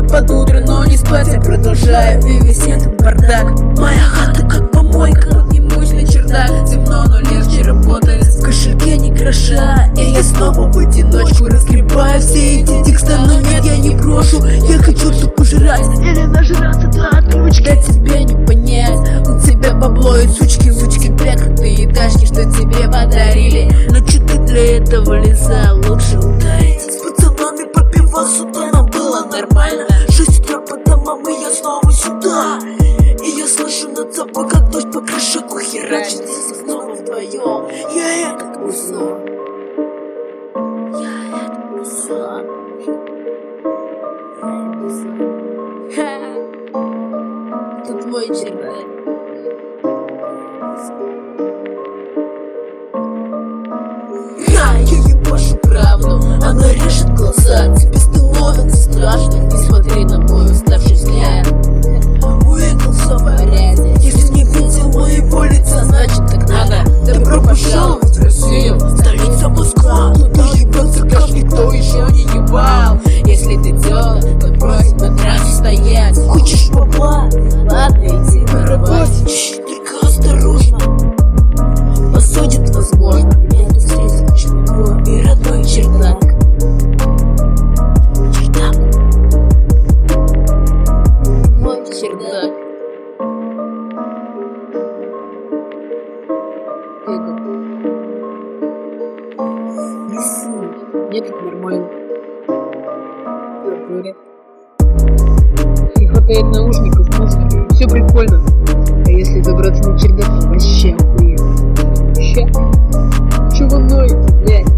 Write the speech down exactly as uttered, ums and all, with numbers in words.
под утро, но не спать я продолжаю. И весь этот бардак. Моя хата как помойка, поднимусь на чердак. Темно, но легче работает, в кошельке не гроша. И я снова в одиночку разгребаю все эти тексты. Но нет, я не брошу, я хочу тут пожрать или нажраться до отключки. Да тебе не понять, у тебя бабло и сучки, сучки блекотые этажки, что тебе подарили. Но чё ты для этого лиза, лучше ударить. С пацанами по пивасу, да нам было нормально. Шесть утра по домам, и я снова сюда. И я слышу над собой, как дождь по крышаку херачит. Здесь снова вдвоем, я этот мусор. Я этот мусор. Тут мой чердак. Я ебашу правду, она режет глаза. Тебе становится страшно, не смотри на мой уставший взгляд. Уехал все в порядке. Если не видел моего лица, значит так надо. Добро пожаловать в Россию, столица Москва. Тут ебется каждый, кто еще не ебал. Если ты тёлок, то брось на трассе стоять. Хочешь бабла? Ладно, иди на работе. Только осторожно, посудят возможно. Меня тут встретит чудо и родной чердак. Чердак. Мой чердак. Не ссы, мне тут нормально. Не хватает наушников, музыки, все прикольно. А если забраться на чердак, вообще охуенно. Ща, чё вы ноете, блядь?